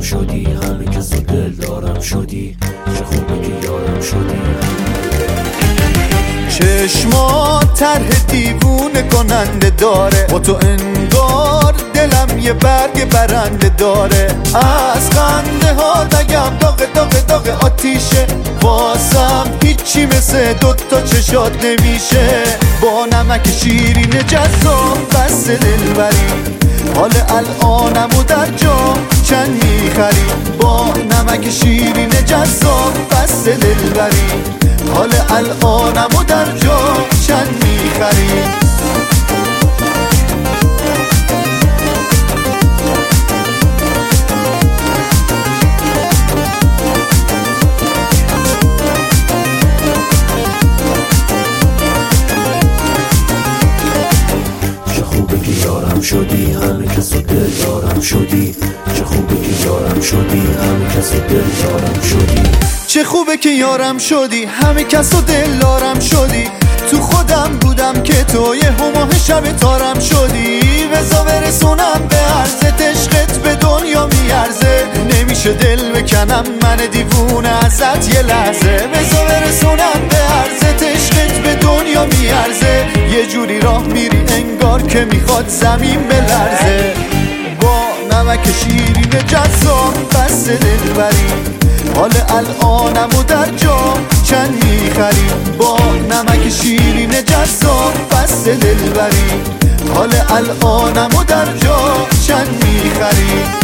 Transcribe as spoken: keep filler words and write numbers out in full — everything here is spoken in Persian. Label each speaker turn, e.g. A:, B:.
A: یارم شدی، همه کس رو دل دارم شدی، چه خوبه که یارم شدی.
B: چشمات طرح دیوونه کننده داره، با تو انگار دلم یه برگ برنده داره. از خنده ها دگم داغ داغ داغ آتیشه، واسم هیچی مثل دوتا چشات نمیشه. با نمک شیرین جذاب بس دلبری، حال الانمو در جا چند میخری. با نمک شیرین جذاب بس دلبری، حال الانمو در جا چند میخری.
A: یارم شدی، همه کس رو دل دارم شدی، چه خوبه که یارم شدی، همه کس رو دل دارم شدی.
B: چه خوبه که یارم شدی، همه کس رو دل دارم شدی. تو خودم بودم که تو یه هماه شب تارم شدی. بزا برسونم به عرضت، عشقت به دنیا میارزه. نمیشه دل بکنم من دیوونه ازت یه لحظه. بزا برسونم به عرضت، عشقت به دنیا میارزه. یه جوری راه میری انگار که میخواد زمین بلرزه. با نمک شیرین جذاب بس دلبری، حال الانمو در جا چند میخری. با نمک شیرین جذاب بس دلبری، حال الانمو در جا چند میخری.